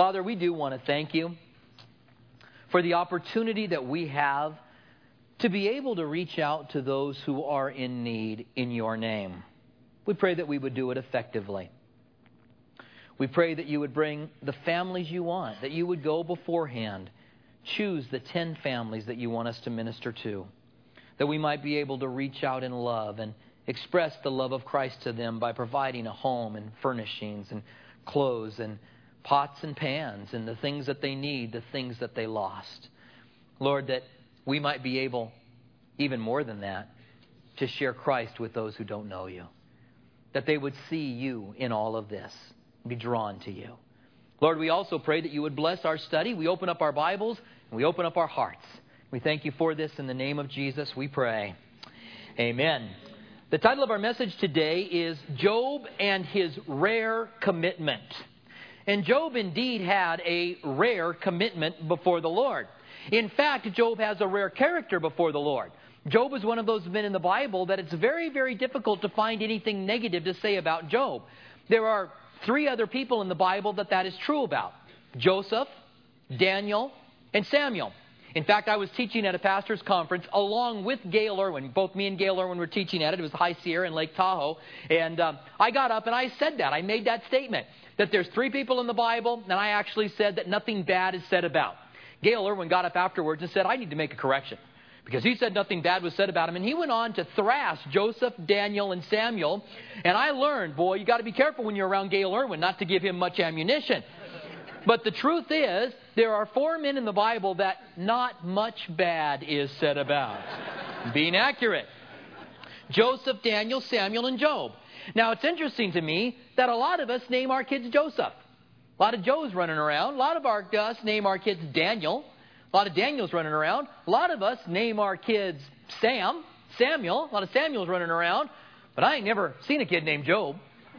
Father, we do want to thank you for the opportunity that we have to be able to reach out to those who are in need in your name. We pray that we would do it effectively. We pray that you would bring the families you want, that you would go beforehand, choose the 10 families that you want us to minister to, that we might be able to reach out in love and express the love of Christ to them by providing a home and furnishings and clothes and pots and pans and the things that they need, the things that they lost. Lord, that we might be able, even more than that, to share Christ with those who don't know you. That they would see you in all of this, be drawn to you. Lord, we also pray that you would bless our study. We open up our Bibles and we open up our hearts. We thank you for this in the name of Jesus, we pray. Amen. The title of our message today is Job and His Rare Commitment. And Job indeed had a rare commitment before the Lord. In fact, Job has a rare character before the Lord. Job is one of those men in the Bible that it's very, very difficult to find anything negative to say about Job. There are 3 other people in the Bible that is true about: Joseph, Daniel, and Samuel. In fact, I was teaching at a pastor's conference along with Gail Irwin. Both me and Gail Irwin were teaching at it. It was High Sierra in Lake Tahoe. And I got up and I said that. I made that statement, that there's 3 people in the Bible, and I actually said that nothing bad is said about. Gail Irwin got up afterwards and said, I need to make a correction, because he said nothing bad was said about him. And he went on to thrash Joseph, Daniel, and Samuel. And I learned, boy, you got to be careful when you're around Gail Irwin not to give him much ammunition. But the truth is, there are 4 men in the Bible that not much bad is said about. Being accurate. Joseph, Daniel, Samuel, and Job. Now, it's interesting to me that a lot of us name our kids Joseph. A lot of Joes running around. A lot of us name our kids Daniel. A lot of Daniels running around. A lot of us name our kids Samuel. A lot of Samuels running around. But I ain't never seen a kid named Job.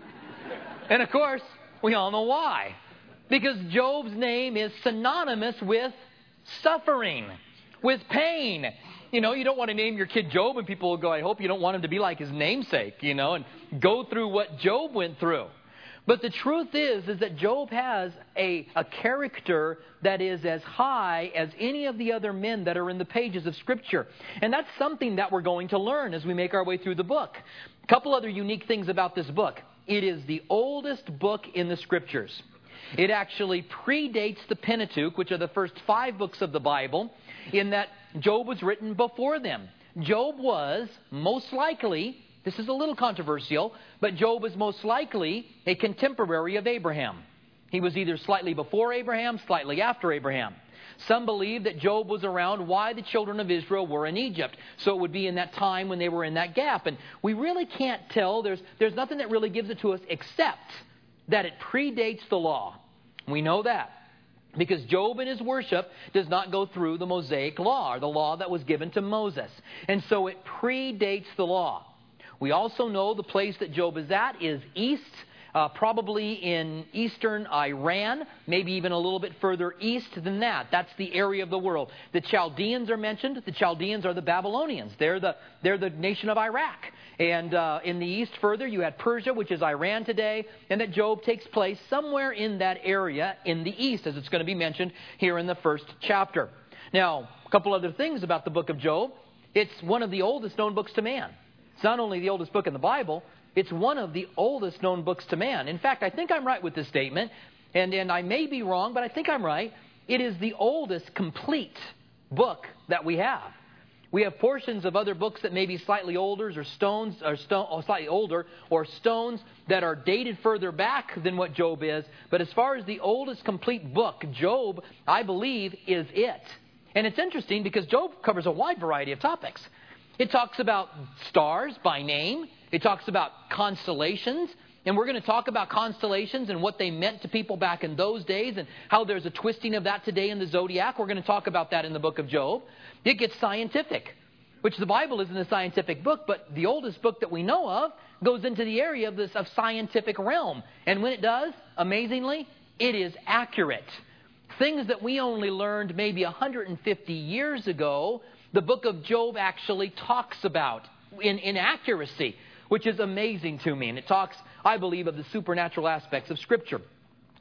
And of course, we all know why. Because Job's name is synonymous with suffering, with pain. You know, you don't want to name your kid Job and people will go, I hope you don't want him to be like his namesake, and go through what Job went through. But the truth is that Job has a character that is as high as any of the other men that are in the pages of Scripture. And that's something that we're going to learn as we make our way through the book. A couple other unique things about this book. It is the oldest book in the Scriptures. It actually predates the Pentateuch, which are the first 5 books of the Bible, in that Job was written before them. Job was most likely, this is a little controversial, but Job was most likely a contemporary of Abraham. He was either slightly before Abraham, slightly after Abraham. Some believe that Job was around while the children of Israel were in Egypt. So it would be in that time when they were in that gap. And we really can't tell. There's nothing that really gives it to us except that it predates the law. We know that because Job in his worship does not go through the Mosaic law, or the law that was given to Moses. And so it predates the law. We also know the place that Job is at is east, probably in eastern Iran, maybe even a little bit further east than that. That's the area of the world. The Chaldeans are mentioned. The Chaldeans are the Babylonians. They're the nation of Iraq. And in the east further, you had Persia, which is Iran today, and that Job takes place somewhere in that area in the east, as it's going to be mentioned here in the first chapter. Now, a couple other things about the book of Job. It's one of the oldest known books to man. It's not only the oldest book in the Bible, it's one of the oldest known books to man. In fact, I think I'm right with this statement, and I may be wrong, but I think I'm right. It is the oldest complete book that we have. We have portions of other books that may be slightly older, or slightly older, or stones that are dated further back than what Job is. But as far as the oldest complete book, Job, I believe, is it. And it's interesting because Job covers a wide variety of topics. It talks about stars by name. It talks about constellations. And we're going to talk about constellations and what they meant to people back in those days and how there's a twisting of that today in the zodiac. We're going to talk about that in the book of Job. It gets scientific, which the Bible isn't a scientific book, but the oldest book that we know of goes into the area of scientific realm. And when it does, amazingly, it is accurate. Things that we only learned maybe 150 years ago, the book of Job actually talks about in accuracy, which is amazing to me. And it talks, I believe, of the supernatural aspects of Scripture.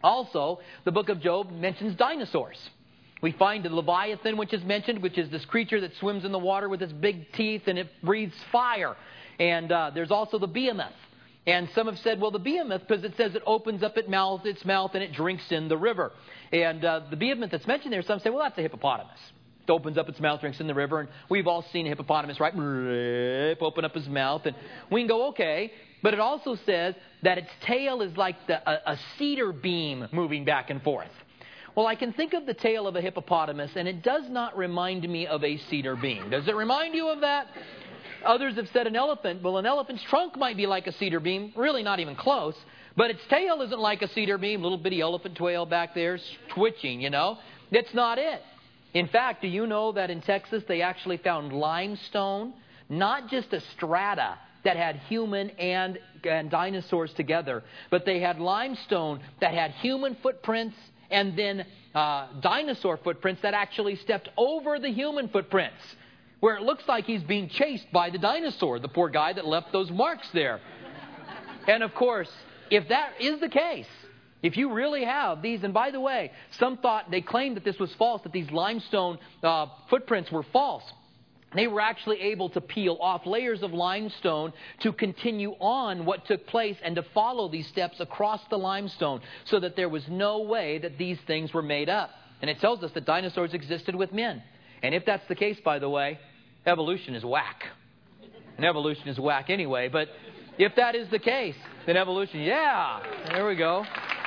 Also, the book of Job mentions dinosaurs. We find the Leviathan, which is mentioned, which is this creature that swims in the water with its big teeth and it breathes fire. And there's also the behemoth. And some have said, well, the behemoth, because it says it opens up its mouth and it drinks in the river. And the behemoth that's mentioned there, some say, well, that's a hippopotamus. It opens up its mouth, drinks in the river. And we've all seen a hippopotamus, right? Open up his mouth. And we can go, okay. But it also says that its tail is like a cedar beam moving back and forth. Well, I can think of the tail of a hippopotamus, and it does not remind me of a cedar beam. Does it remind you of that? Others have said an elephant. Well, an elephant's trunk might be like a cedar beam. Really not even close. But its tail isn't like a cedar beam. Little bitty elephant tail back there twitching, you know. That's not it. In fact, do you know that in Texas they actually found limestone, not just a strata that had human and dinosaurs together, but they had limestone that had human footprints and then dinosaur footprints that actually stepped over the human footprints, where it looks like he's being chased by the dinosaur, the poor guy that left those marks there. And of course, if that is the case, if you really have these, and by the way, some thought, they claimed that this was false, that these limestone footprints were false. They were actually able to peel off layers of limestone to continue on what took place and to follow these steps across the limestone so that there was no way that these things were made up. And it tells us that dinosaurs existed with men. And if that's the case, by the way, evolution is whack. And evolution is whack anyway. But if that is the case, then evolution, yeah, there we go.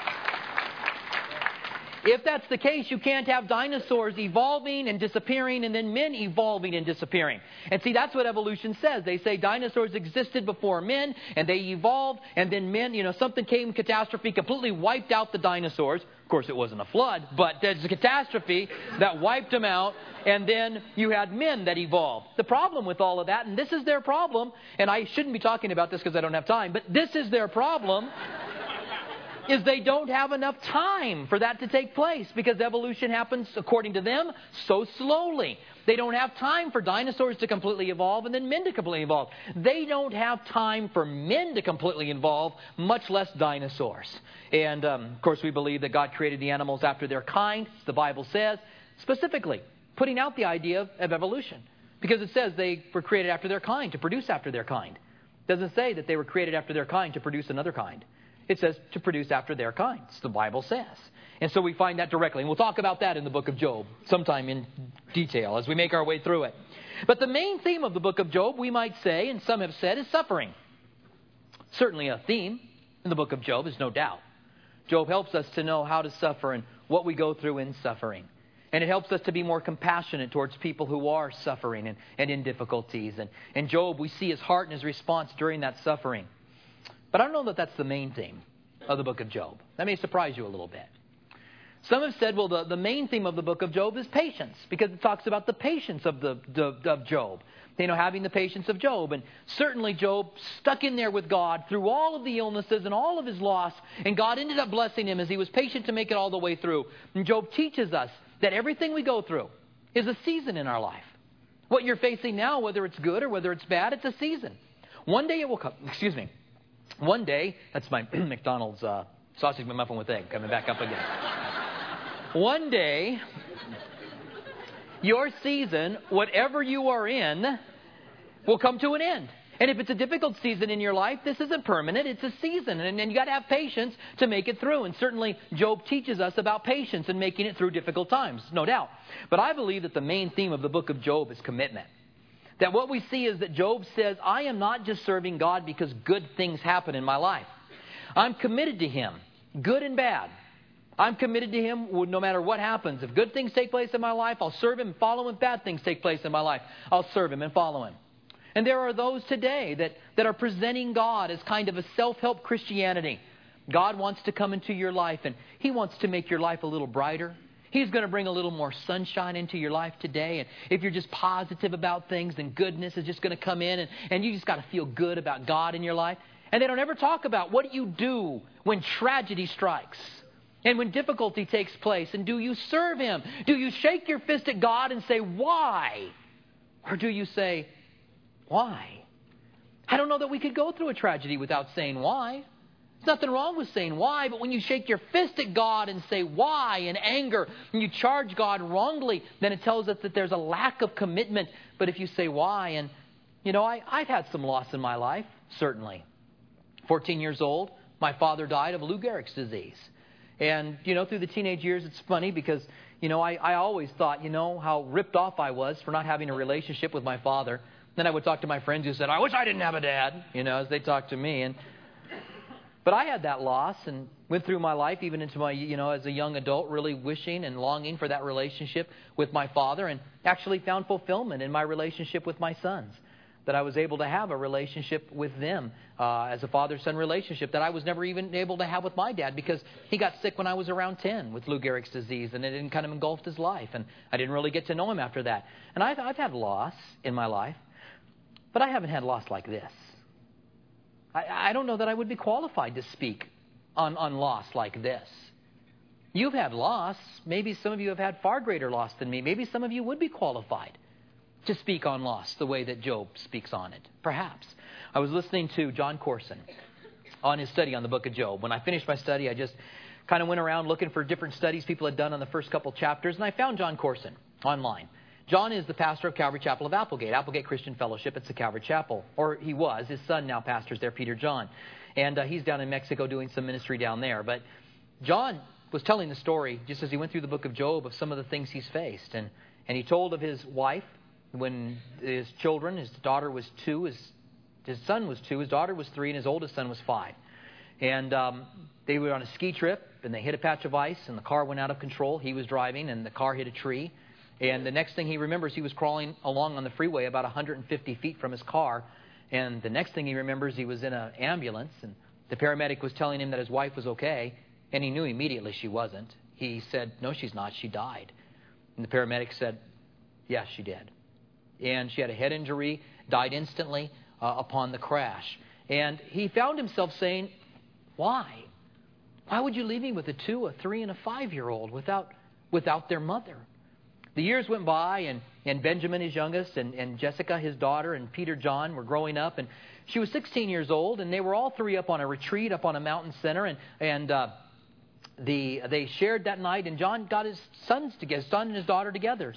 If that's the case, you can't have dinosaurs evolving and disappearing and then men evolving and disappearing. And see, that's what evolution says. They say dinosaurs existed before men and they evolved and then men, something came, catastrophe, completely wiped out the dinosaurs. Of course, it wasn't a flood, but there's a catastrophe that wiped them out. And then you had men that evolved. The problem with all of that, and this is their problem, and I shouldn't be talking about this because I don't have time, but this is their problem, is they don't have enough time for that to take place because evolution happens, according to them, so slowly. They don't have time for dinosaurs to completely evolve and then men to completely evolve. They don't have time for men to completely evolve, much less dinosaurs. And, of course, we believe that God created the animals after their kind, as the Bible says, specifically putting out the idea of evolution. Because it says they were created after their kind, to produce after their kind. It doesn't say that they were created after their kind to produce another kind. It says to produce after their kinds, the Bible says. And so we find that directly. And we'll talk about that in the book of Job sometime in detail as we make our way through it. But the main theme of the book of Job, we might say, and some have said, is suffering. Certainly a theme in the book of Job is no doubt. Job helps us to know how to suffer and what we go through in suffering. And it helps us to be more compassionate towards people who are suffering and in difficulties. And in Job, we see his heart and his response during that suffering. But I don't know that that's the main theme of the book of Job. That may surprise you a little bit. Some have said, well, the main theme of the book of Job is patience, because it talks about the patience of Job. Having the patience of Job. And certainly Job stuck in there with God through all of the illnesses and all of his loss. And God ended up blessing him as he was patient to make it all the way through. And Job teaches us that everything we go through is a season in our life. What you're facing now, whether it's good or whether it's bad, it's a season. One day it will come. One day, that's my McDonald's sausage McMuffin with egg coming back up again. One day, your season, whatever you are in, will come to an end. And if it's a difficult season in your life, this isn't permanent. It's a season. And you got to have patience to make it through. And certainly, Job teaches us about patience and making it through difficult times, no doubt. But I believe that the main theme of the book of Job is commitment. That what we see is that Job says, I am not just serving God because good things happen in my life. I'm committed to Him, good and bad. I'm committed to Him no matter what happens. If good things take place in my life, I'll serve Him and follow Him. If bad things take place in my life, I'll serve Him and follow Him. And there are those today that are presenting God as kind of a self-help Christianity. God wants to come into your life and He wants to make your life a little brighter. He's going to bring a little more sunshine into your life today. And if you're just positive about things, then goodness is just going to come in. And you just got to feel good about God in your life. And they don't ever talk about what do you do when tragedy strikes and when difficulty takes place. And do you serve Him? Do you shake your fist at God and say, why? Or do you say, why? I don't know that we could go through a tragedy without saying why. There's nothing wrong with saying why, but when you shake your fist at God and say why in anger, and you charge God wrongly, then it tells us that there's a lack of commitment. But if you say why, and I've had some loss in my life, certainly. 14 years old, my father died of Lou Gehrig's disease. And, through the teenage years, it's funny because, I always thought, how ripped off I was for not having a relationship with my father. Then I would talk to my friends who said, I wish I didn't have a dad, as they talked to me. But I had that loss and went through my life, even into my, as a young adult, really wishing and longing for that relationship with my father, and actually found fulfillment in my relationship with my sons. That I was able to have a relationship with them as a father-son relationship that I was never even able to have with my dad, because he got sick when I was around 10 with Lou Gehrig's disease, and it kind of engulfed his life, and I didn't really get to know him after that. And I've had loss in my life, but I haven't had loss like this. I don't know that I would be qualified to speak on loss like this. You've had loss. Maybe some of you have had far greater loss than me. Maybe some of you would be qualified to speak on loss the way that Job speaks on it. Perhaps. I was listening to John Corson on his study on the book of Job. When I finished my study, I just kind of went around looking for different studies people had done on the first couple chapters, and I found John Corson online. John is the pastor of Calvary Chapel of Applegate Christian Fellowship. It's the Calvary Chapel. Or he was. His son now pastors there, Peter John. And he's down in Mexico doing some ministry down there. But John was telling the story, just as he went through the book of Job, of some of the things he's faced. And he told of his wife when his children, his daughter was 2, his son was 2, his daughter was 3, and his oldest son was 5. And they were on a ski trip, and they hit a patch of ice, and the car went out of control. He was driving, and the car hit a tree. And the next thing he remembers, he was crawling along on the freeway about 150 feet from his car. And the next thing he remembers, he was in an ambulance. And the paramedic was telling him that his wife was okay. And he knew immediately she wasn't. He said, no, she's not. She died. And the paramedic said, yes, she did. And she had a head injury, died instantly upon the crash. And he found himself saying, why? Why would you leave me with a 2, a 3, and a 5-year-old without their mother? The years went by, and Benjamin, his youngest, and Jessica, his daughter, and Peter John were growing up. And she was 16 years old, and they were all 3 up on a retreat up on a mountain center. And they shared that night, and John got his sons and his daughter together,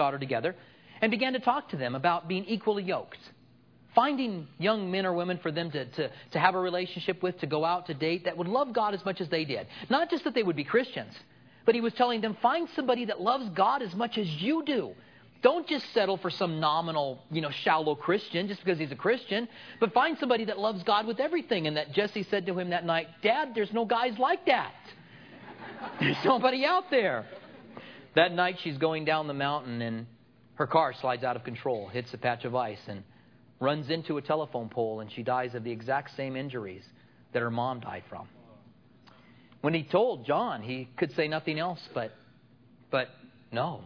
and began to talk to them about being equally yoked. Finding young men or women for them to have a relationship with, to go out to date, that would love God as much as they did. Not just that they would be Christians, but he was telling them, find somebody that loves God as much as you do. Don't just settle for some nominal, shallow Christian just because he's a Christian, but find somebody that loves God with everything. And that Jesse said to him that night, Dad, there's no guys like that. There's nobody out there. That night she's going down the mountain, and her car slides out of control, hits a patch of ice, and runs into a telephone pole, and she dies of the exact same injuries that her mom died from. When he told John, he could say nothing else but no.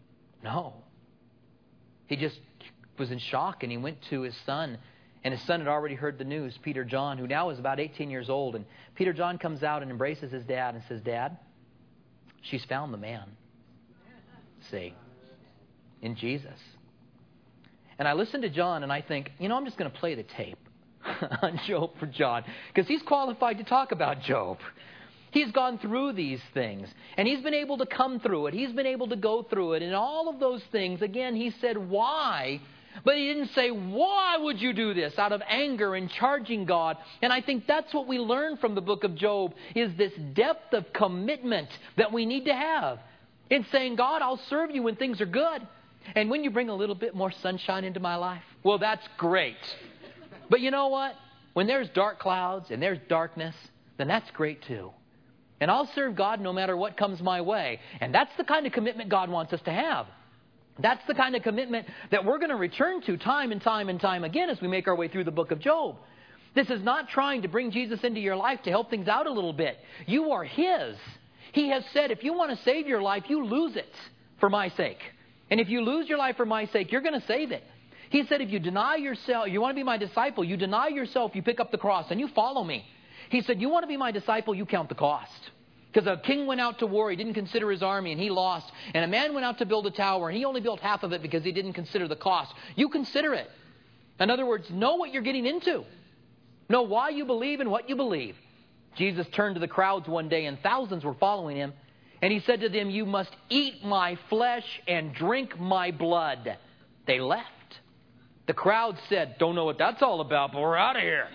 He just was in shock, and he went to his son, and his son had already heard the news, Peter John, who now is about 18 years old. And Peter John comes out and embraces his dad and says, Dad, she's found the man. See, in Jesus. And I listen to John, and I think, I'm just going to play the tape on Job for John, because he's qualified to talk about Job. He's gone through these things, and he's been able to come through it. He's been able to go through it, and all of those things. Again, he said, why? But he didn't say, why would you do this? Out of anger and charging God. And I think that's what we learn from the book of Job, is this depth of commitment that we need to have in saying, God, I'll serve you when things are good. And when you bring a little bit more sunshine into my life, well, that's great. But you know what? When there's dark clouds and there's darkness, then that's great too. And I'll serve God no matter what comes my way. And that's the kind of commitment God wants us to have. That's the kind of commitment that we're going to return to time and time and time again as we make our way through the book of Job. This is not trying to bring Jesus into your life to help things out a little bit. You are His. He has said, if you want to save your life, you lose it for my sake. And if you lose your life for my sake, you're going to save it. He said, if you deny yourself, you want to be my disciple, you deny yourself, you pick up the cross, and you follow me. He said, you want to be my disciple, you count the cost. Because a king went out to war, he didn't consider his army, and he lost. And a man went out to build a tower, and he only built half of it because he didn't consider the cost. You consider it. In other words, know what you're getting into. Know why you believe and what you believe. Jesus turned to the crowds one day, and thousands were following him. And he said to them, "You must eat my flesh and drink my blood." They left. The crowd said, "Don't know what that's all about, but we're out of here."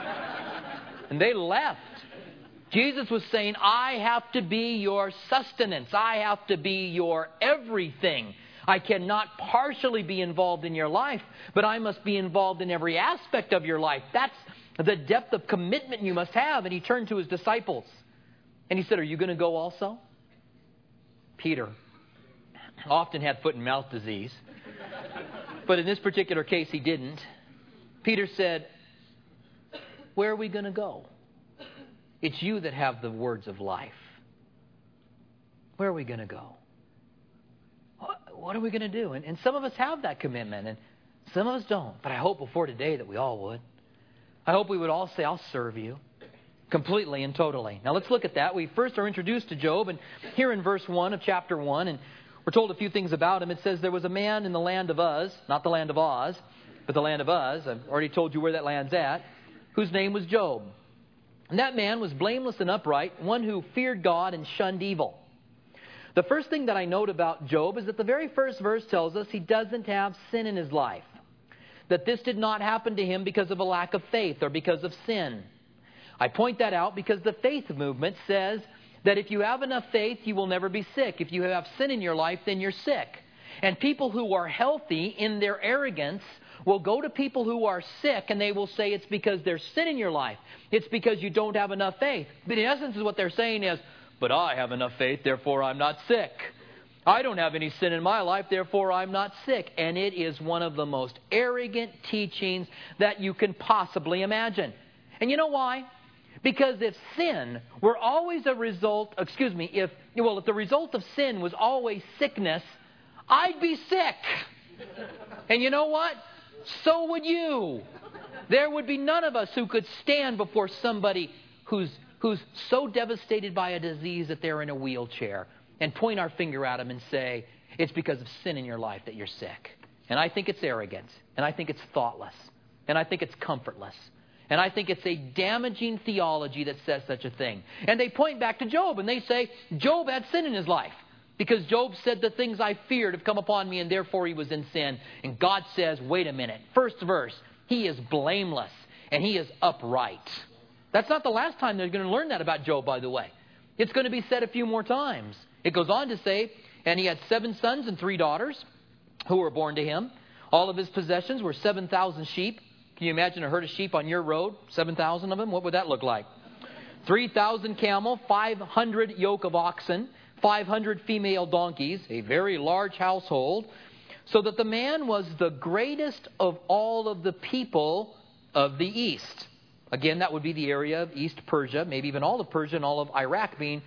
And they left. Jesus was saying, I have to be your sustenance. I have to be your everything. I cannot partially be involved in your life, but I must be involved in every aspect of your life. That's the depth of commitment you must have. And he turned to his disciples and he said, "Are you going to go also?" Peter often had foot and mouth disease, but in this particular case he didn't. Peter said, "Where are we going to go? It's you that have the words of life. Where are we going to go? What are we going to do?" And some of us have that commitment, and some of us don't. But I hope before today that we all would. I hope we would all say, "I'll serve you completely and totally." Now let's look at that. We first are introduced to Job, and here in verse 1 of chapter 1, and we're told a few things about him. It says there was a man in the land of Uz, not the land of Oz, but the land of Uz. I've already told you where that land's at, whose name was Job. And that man was blameless and upright, one who feared God and shunned evil. The first thing that I note about Job is that the very first verse tells us he doesn't have sin in his life. That this did not happen to him because of a lack of faith or because of sin. I point that out because the faith movement says that if you have enough faith, you will never be sick. If you have sin in your life, then you're sick. And people who are healthy in their arrogance will go to people who are sick and they will say it's because there's sin in your life. It's because you don't have enough faith. But in essence, what they're saying is, "But I have enough faith, therefore I'm not sick. I don't have any sin in my life, therefore I'm not sick." And it is one of the most arrogant teachings that you can possibly imagine. And you know why? Because if sin were always a result, if the result of sin was always sickness, I'd be sick. And you know what? So would you. There would be none of us who could stand before somebody who's so devastated by a disease that they're in a wheelchair and point our finger at them and say, "It's because of sin in your life that you're sick." And I think it's arrogant. And I think it's thoughtless. And I think it's comfortless. And I think it's a damaging theology that says such a thing. And they point back to Job and they say, Job had sin in his life. Because Job said, "The things I feared have come upon me," and therefore he was in sin. And God says, wait a minute. First verse, he is blameless and he is upright. That's not the last time they're going to learn that about Job, by the way. It's going to be said a few more times. It goes on to say, and he had 7 sons and 3 daughters who were born to him. All of his possessions were 7,000 sheep. Can you imagine a herd of sheep on your road? 7,000 of them? What would that look like? 3,000 camel, 500 yoke of oxen, 500 female donkeys, a very large household, so that the man was the greatest of all of the people of the East. Again, that would be the area of East Persia, maybe even all of Persia and all of Iraq being,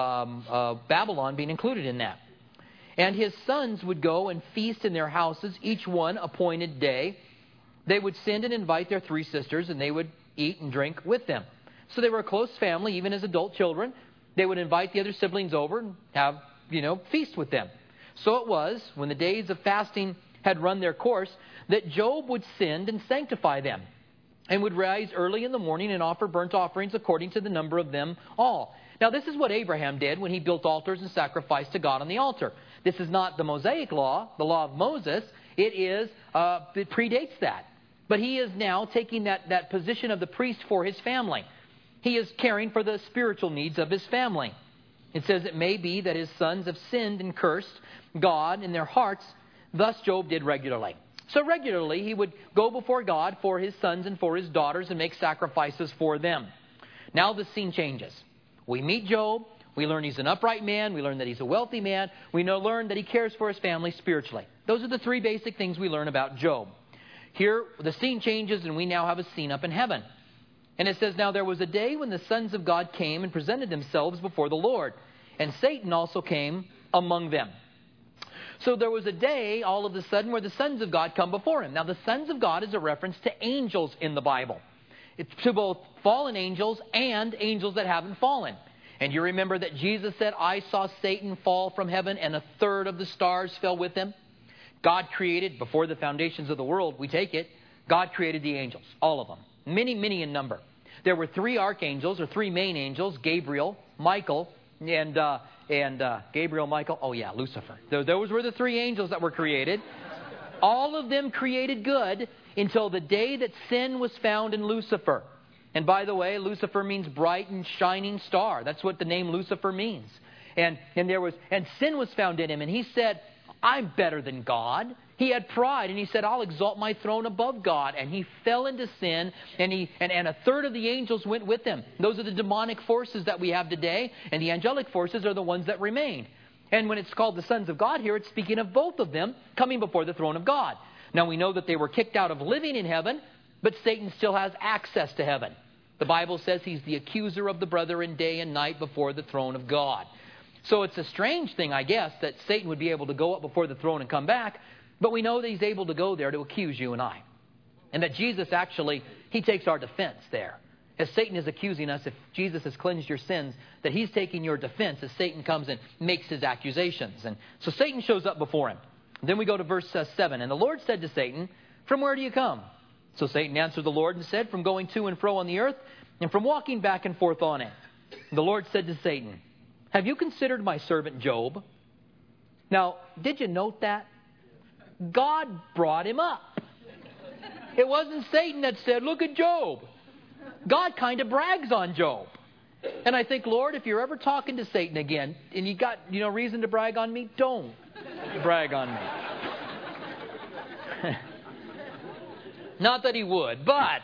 Babylon being included in that. And his sons would go and feast in their houses, each one appointed day. They would send and invite their 3 sisters, and they would eat and drink with them. So they were a close family, even as adult children. They would invite the other siblings over and have, feast with them. So it was, when the days of fasting had run their course, that Job would send and sanctify them, and would rise early in the morning and offer burnt offerings according to the number of them all. Now this is what Abraham did when he built altars and sacrificed to God on the altar. This is not the Mosaic law, the law of Moses. It predates that. But he is now taking that position of the priest for his family. He is caring for the spiritual needs of his family. It says it may be that his sons have sinned and cursed God in their hearts. Thus Job did regularly. So regularly he would go before God for his sons and for his daughters and make sacrifices for them. Now the scene changes. We meet Job. We learn he's an upright man. We learn that he's a wealthy man. We learn that he cares for his family spiritually. Those are the 3 basic things we learn about Job. Here the scene changes and we now have a scene up in heaven. And it says, "Now there was a day when the sons of God came and presented themselves before the Lord. And Satan also came among them." So there was a day all of a sudden where the sons of God come before him. Now the sons of God is a reference to angels in the Bible. It's to both fallen angels and angels that haven't fallen. And you remember that Jesus said, "I saw Satan fall from heaven and 1/3 of the stars fell with him." God created, before the foundations of the world, we take it, God created the angels, all of them. Many, many in number. There were 3 archangels, or 3 main angels, Gabriel, Michael, and Gabriel, Michael, Lucifer. Those were the 3 angels that were created. All of them created good until the day that sin was found in Lucifer. And by the way, Lucifer means bright and shining star. That's what the name Lucifer means. And sin was found in him. And he said, I'm better than God. He had pride, and he said, I'll exalt my throne above God. And he fell into sin, and a third of the angels went with him. Those are the demonic forces that we have today, and the angelic forces are the ones that remain. And when it's called the sons of God here, it's speaking of both of them coming before the throne of God. Now we know that they were kicked out of living in heaven, but Satan still has access to heaven. The Bible says he's the accuser of the brethren day and night before the throne of God. So it's a strange thing, I guess, that Satan would be able to go up before the throne and come back. But we know that he's able to go there to accuse you and I. And that Jesus actually, he takes our defense there. As Satan is accusing us, if Jesus has cleansed your sins, that he's taking your defense as Satan comes and makes his accusations. And so Satan shows up before him. Then we go to verse 7. And the Lord said to Satan, from where do you come? So Satan answered the Lord and said, from going to and fro on the earth, and from walking back and forth on it. And the Lord said to Satan, have you considered my servant Job? Now, did you note that? God brought him up. It wasn't Satan that said, look at Job. God kind of brags on Job. And I think, Lord, if you're ever talking to Satan again, and you got reason to brag on me, don't brag on me. Not that he would, but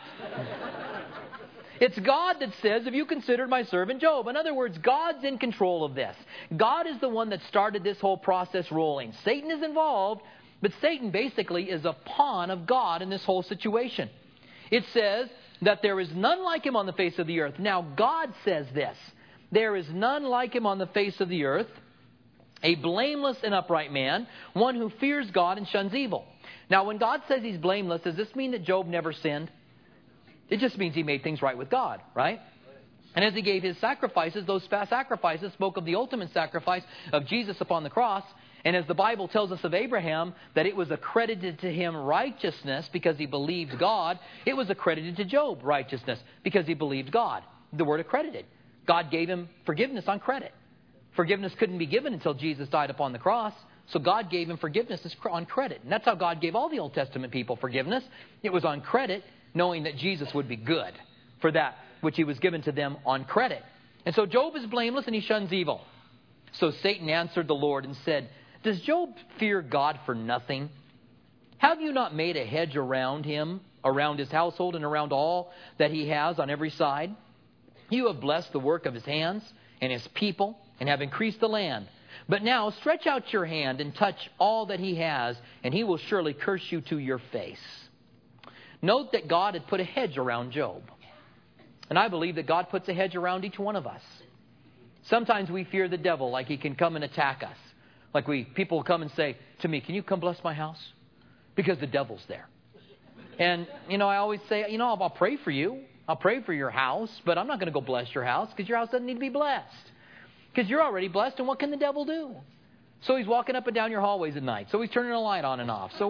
it's God that says, have you considered my servant Job? In other words, God's in control of this. God is the one that started this whole process rolling. Satan is involved, but Satan basically is a pawn of God in this whole situation. It says that there is none like him on the face of the earth. Now, God says this. There is none like him on the face of the earth, a blameless and upright man, one who fears God and shuns evil. Now, when God says he's blameless, does this mean that Job never sinned? It just means he made things right with God, right? And as he gave his sacrifices, those sacrifices spoke of the ultimate sacrifice of Jesus upon the cross. And as the Bible tells us of Abraham, that it was accredited to him righteousness because he believed God, it was accredited to Job righteousness because he believed God. The word accredited. God gave him forgiveness on credit. Forgiveness couldn't be given until Jesus died upon the cross. So God gave him forgiveness on credit. And that's how God gave all the Old Testament people forgiveness. It was on credit, knowing that Jesus would be good for that which he was given to them on credit. And so Job is blameless and he shuns evil. So Satan answered the Lord and said, does Job fear God for nothing? Have you not made a hedge around him, around his household, and around all that he has on every side? You have blessed the work of his hands and his people, and have increased the land. But now stretch out your hand and touch all that he has, and he will surely curse you to your face. Note that God had put a hedge around Job. And I believe that God puts a hedge around each one of us. Sometimes we fear the devil, like he can come and attack us. Like people come and say to me, can you come bless my house? Because the devil's there. And, I always say, I'll pray for you. I'll pray for your house, but I'm not going to go bless your house because your house doesn't need to be blessed. Because you're already blessed, and what can the devil do? So he's walking up and down your hallways at night. So he's turning a light on and off. So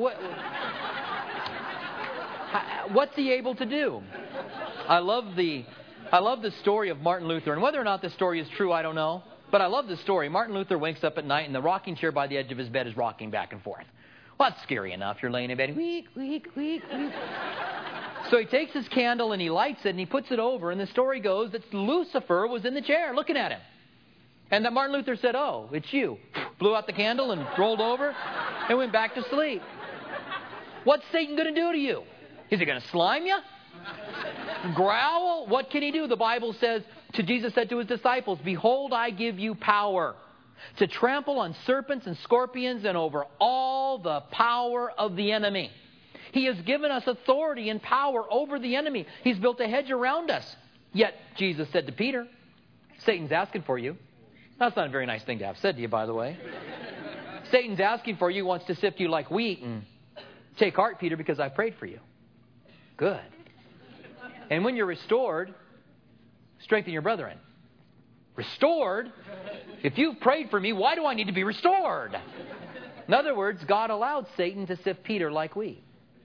what's he able to do? I love the story of Martin Luther. And whether or not this story is true, I don't know. But I love the story. Martin Luther wakes up at night, and the rocking chair by the edge of his bed is rocking back and forth. Well, that's scary enough. You're laying in bed. Weak, weak, weak, weak. So he takes his candle, and he lights it, and he puts it over. And the story goes that Lucifer was in the chair looking at him. And that Martin Luther said, oh, it's you. Blew out the candle and rolled over and went back to sleep. What's Satan going to do to you? Is he going to slime you? Growl? What can he do? The Bible says, Jesus said to his disciples, behold, I give you power to trample on serpents and scorpions and over all the power of the enemy. He has given us authority and power over the enemy. He's built a hedge around us. Yet Jesus said to Peter, Satan's asking for you. That's not a very nice thing to have said to you, by the way. Satan's asking for you, wants to sift you like wheat. And take heart, Peter, because I prayed for you. Good. And when you're restored, strengthen your brethren. Restored? If you've prayed for me, why do I need to be restored? In other words, God allowed Satan to sift Peter like wheat.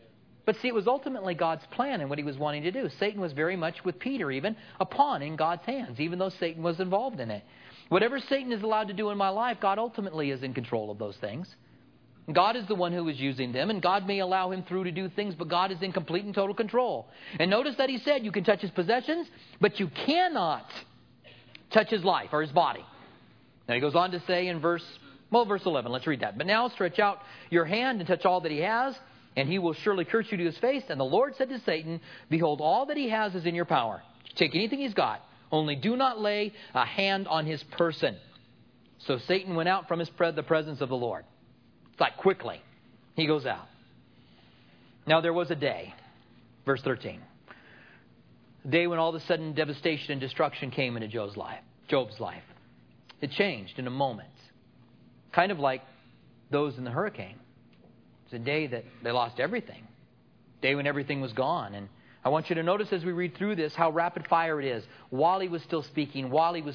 But see, it was ultimately God's plan and what he was wanting to do. Satan was very much, with Peter even, a pawn in God's hands, even though Satan was involved in it. Whatever Satan is allowed to do in my life, God ultimately is in control of those things. God is the one who is using them, and God may allow him through to do things, but God is in complete and total control. And notice that he said you can touch his possessions, but you cannot touch his life or his body. Now he goes on to say in verse 11, let's read that. But now stretch out your hand and touch all that he has, and he will surely curse you to his face. And the Lord said to Satan, behold, all that he has is in your power. Take anything he's got, only do not lay a hand on his person. So Satan went out from the presence of the Lord. It's like quickly. He goes out. Now there was a day, verse 13. A day when all of a sudden devastation and destruction came into Job's life. It changed in a moment. Kind of like those in the hurricane. It's a day that they lost everything. A day when everything was gone. And I want you to notice as we read through this how rapid fire it is. While he was still speaking,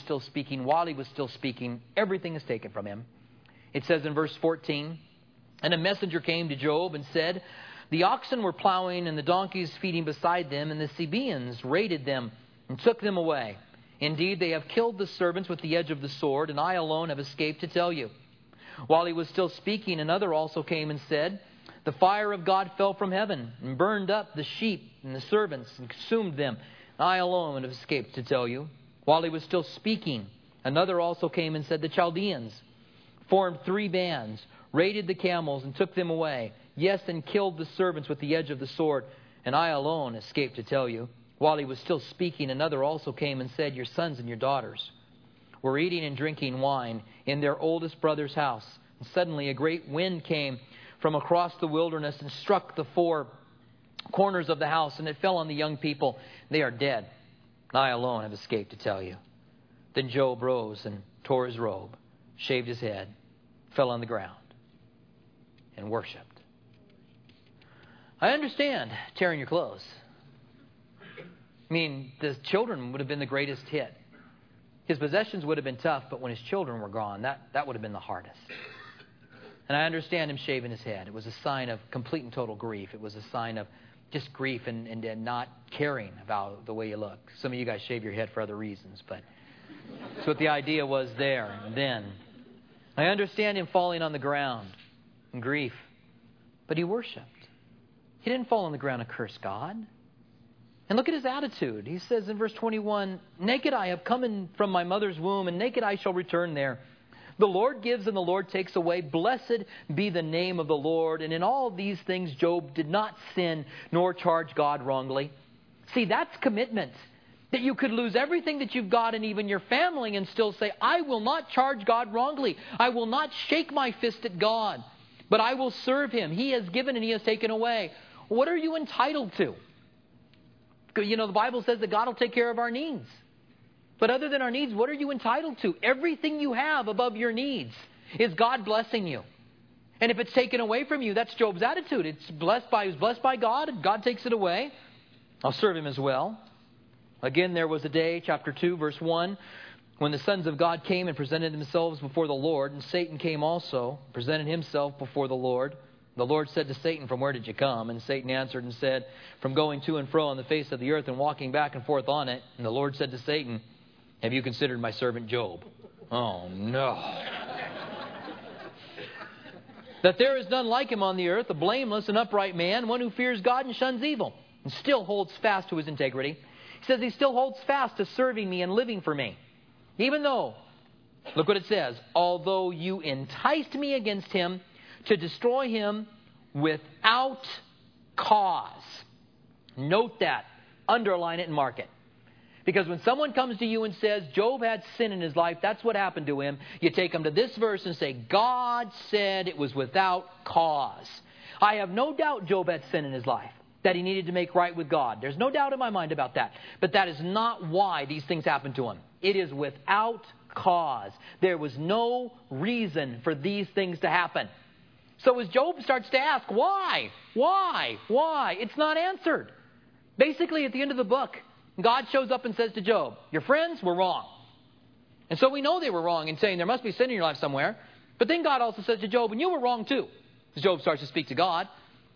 everything is taken from him. It says in verse 14, and a messenger came to Job and said, the oxen were plowing and the donkeys feeding beside them, and the Sabaeans raided them and took them away. Indeed, they have killed the servants with the edge of the sword, and I alone have escaped to tell you. While he was still speaking, another also came and said, the fire of God fell from heaven and burned up the sheep and the servants and consumed them. I alone have escaped to tell you. While he was still speaking, another also came and said, the Chaldeans formed 3 bands, raided the camels and took them away. Yes, and killed the servants with the edge of the sword. And I alone escaped to tell you. While he was still speaking, another also came and said, your sons and your daughters were eating and drinking wine in their oldest brother's house. And suddenly a great wind came from across the wilderness and struck the 4 corners of the house, and it fell on the young people. They are dead. I alone have escaped to tell you. Then Job rose and tore his robe, shaved his head, fell on the ground, and worshipped. I understand tearing your clothes. I mean, the children would have been the greatest hit. His possessions would have been tough, but when his children were gone, that would have been the hardest. And I understand him shaving his head. It was a sign of complete and total grief. It was a sign of just grief and not caring about the way you look. Some of you guys shave your head for other reasons, but that's what the idea was there and then. I understand him falling on the ground in grief, but he worshipped. He didn't fall on the ground and curse God. And look at his attitude. He says in verse 21, naked I have come in from my mother's womb, and naked I shall return there. The Lord gives and the Lord takes away. Blessed be the name of the Lord. And in all these things, Job did not sin nor charge God wrongly. See, that's commitment. That you could lose everything that you've got and even your family and still say, I will not charge God wrongly. I will not shake my fist at God, but I will serve him. He has given and he has taken away. What are you entitled to? You know, the Bible says that God will take care of our needs. But other than our needs, what are you entitled to? Everything you have above your needs is God blessing you. And if it's taken away from you, that's Job's attitude. It's blessed by God, and God takes it away. I'll serve him as well. Again, there was a day, chapter 2, verse 1, when the sons of God came and presented themselves before the Lord, and Satan came also, presented himself before the Lord. The Lord said to Satan, from where did you come? And Satan answered and said, from going to and fro on the face of the earth and walking back and forth on it. And the Lord said to Satan, have you considered my servant Job? Oh, no. That there is none like him on the earth, a blameless and upright man, one who fears God and shuns evil, and still holds fast to his integrity. He says he still holds fast to serving me and living for me. Even though, look what it says, although you enticed me against him to destroy him without cause. Note that. Underline it and mark it. Because when someone comes to you and says, Job had sin in his life, that's what happened to him, you take them to this verse and say, God said it was without cause. I have no doubt Job had sin in his life, that he needed to make right with God. There's no doubt in my mind about that. But that is not why these things happened to him. It is without cause. There was no reason for these things to happen. So as Job starts to ask, why? It's not answered. Basically, at the end of the book, God shows up and says to Job, your friends were wrong. And so we know they were wrong in saying there must be sin in your life somewhere. But then God also says to Job, and you were wrong too. As Job starts to speak to God.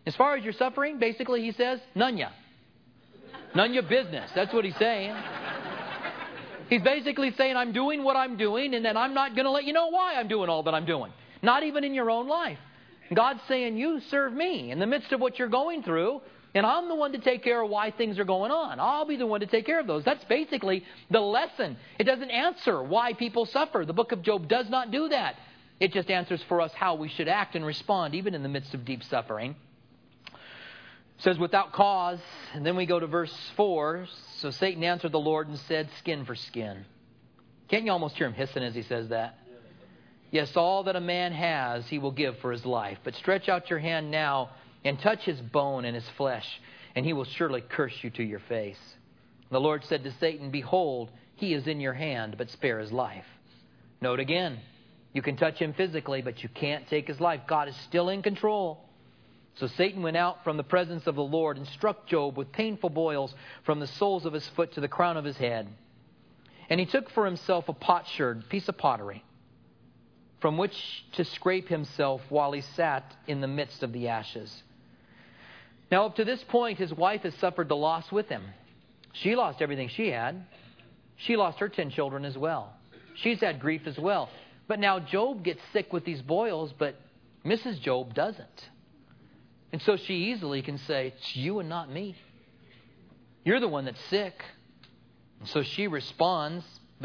As far as your suffering, basically he says, none ya. None your business. That's what he's saying. He's basically saying, I'm doing what I'm doing, and then I'm not going to let you know why I'm doing all that I'm doing. Not even in your own life. God's saying, you serve me in the midst of what you're going through, and I'm the one to take care of why things are going on. I'll be the one to take care of those. That's basically the lesson. It doesn't answer why people suffer. The book of Job does not do that. It just answers for us how we should act and respond, even in the midst of deep suffering. It says, without cause, and then we go to verse 4. So Satan answered the Lord and said, skin for skin. Can't you almost hear him hissing as he says that? Yes, all that a man has he will give for his life. But stretch out your hand now and touch his bone and his flesh, and he will surely curse you to your face. The Lord said to Satan, behold, he is in your hand, but spare his life. Note again, you can touch him physically, but you can't take his life. God is still in control. So Satan went out from the presence of the Lord and struck Job with painful boils from the soles of his foot to the crown of his head. And he took for himself a potsherd, piece of pottery, from which to scrape himself while he sat in the midst of the ashes. Now up to this point, his wife has suffered the loss with him. She lost everything she had. She lost her 10 children as well. She's had grief as well. But now Job gets sick with these boils, but Mrs. Job doesn't. And so she easily can say, it's you and not me. You're the one that's sick. And so she responds,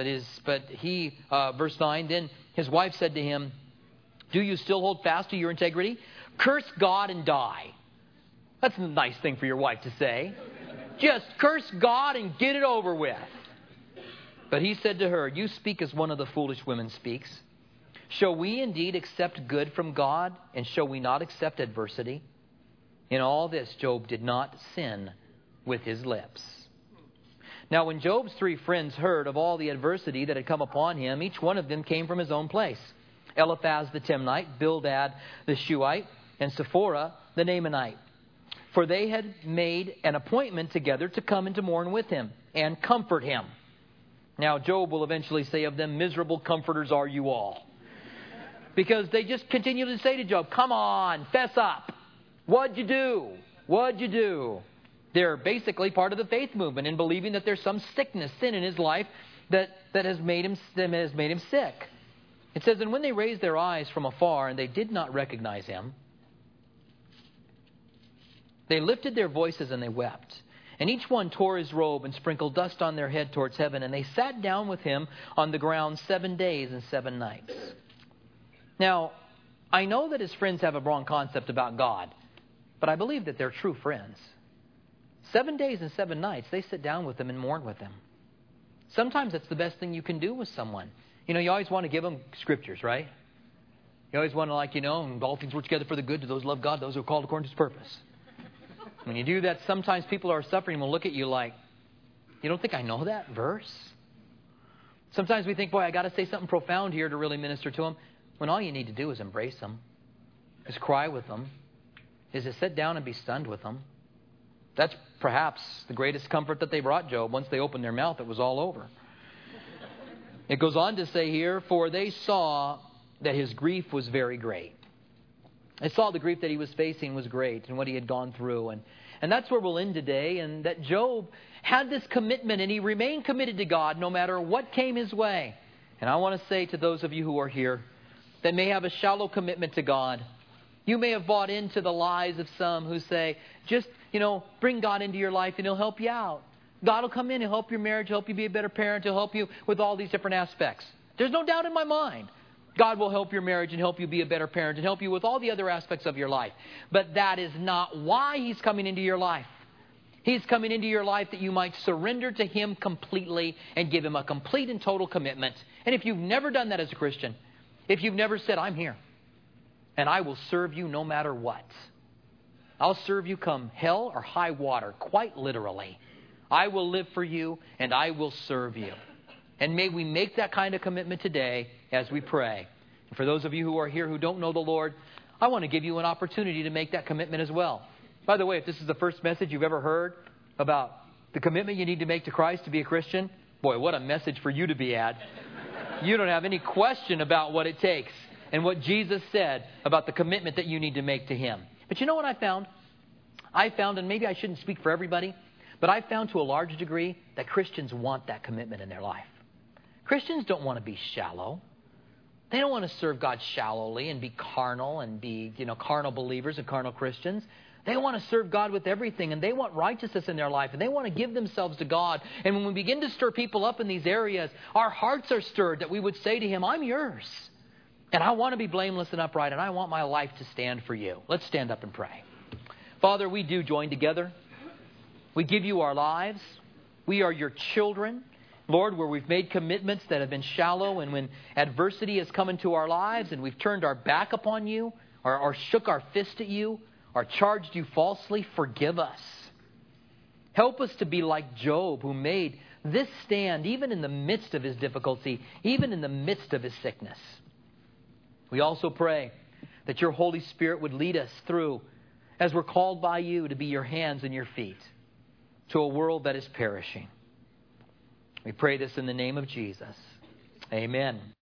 verse 9, then his wife said to him, do you still hold fast to your integrity? Curse God and die. That's a nice thing for your wife to say. Just curse God and get it over with. But he said to her, you speak as one of the foolish women speaks. Shall we indeed accept good from God, and shall we not accept adversity? In all this, Job did not sin with his lips. Now, when Job's 3 friends heard of all the adversity that had come upon him, each one of them came from his own place. Eliphaz the Temanite, Bildad the Shuhite, and Sephora the Naamanite. For they had made an appointment together to come and to mourn with him and comfort him. Now, Job will eventually say of them, miserable comforters are you all. Because they just continue to say to Job, come on, fess up. What'd you do? What'd you do? They're basically part of the faith movement in believing that there's some sickness, sin in his life that has made him sick. It says, and when they raised their eyes from afar and they did not recognize him, they lifted their voices and they wept. And each one tore his robe and sprinkled dust on their head towards heaven. And they sat down with him on the ground 7 days and 7 nights. Now, I know that his friends have a wrong concept about God, but I believe that they're true friends. 7 days and 7 nights, they sit down with him and mourn with him. Sometimes that's the best thing you can do with someone. You know, you always want to give them scriptures, right? You always want to, and all things work together for the good to those who love God, those who are called according to his purpose. When you do that, sometimes people who are suffering will look at you like, you don't think I know that verse? Sometimes we think, boy, I got to say something profound here to really minister to them. When all you need to do is embrace them, is cry with them, is to sit down and be stunned with them. That's perhaps the greatest comfort that they brought Job. Once they opened their mouth, it was all over. It goes on to say here, for they saw that his grief was very great. They saw the grief that he was facing was great and what he had gone through. And that's where we'll end today. And that Job had this commitment and he remained committed to God no matter what came his way. And I want to say to those of you who are here that may have a shallow commitment to God, you may have bought into the lies of some who say, just, bring God into your life and he'll help you out. God will come in, he'll help your marriage, help you be a better parent, he'll help you with all these different aspects. There's no doubt in my mind. God will help your marriage and help you be a better parent and help you with all the other aspects of your life. But that is not why he's coming into your life. He's coming into your life that you might surrender to him completely and give him a complete and total commitment. And if you've never done that as a Christian, if you've never said, I'm here and I will serve you no matter what. I'll serve you come hell or high water, quite literally. I will live for you and I will serve you. And may we make that kind of commitment today as we pray. And for those of you who are here who don't know the Lord, I want to give you an opportunity to make that commitment as well. By the way, if this is the first message you've ever heard about the commitment you need to make to Christ to be a Christian, boy, what a message for you to be at. You don't have any question about what it takes and what Jesus said about the commitment that you need to make to him. But you know what I found? I found, and maybe I shouldn't speak for everybody, but I found to a large degree that Christians want that commitment in their life. Christians don't want to be shallow. They don't want to serve God shallowly and be carnal and be, carnal believers and carnal Christians. They want to serve God with everything, and they want righteousness in their life, and they want to give themselves to God. And when we begin to stir people up in these areas, our hearts are stirred that we would say to Him, I'm yours. And I want to be blameless and upright, and I want my life to stand for you. Let's stand up and pray. Father, we do join together. We give you our lives. We are your children. Lord, where we've made commitments that have been shallow, and when adversity has come into our lives and we've turned our back upon you or shook our fist at you or charged you falsely, forgive us. Help us to be like Job, who made this stand even in the midst of his difficulty, even in the midst of his sickness. We also pray that your Holy Spirit would lead us through, as we're called by you to be your hands and your feet, to a world that is perishing. We pray this in the name of Jesus. Amen.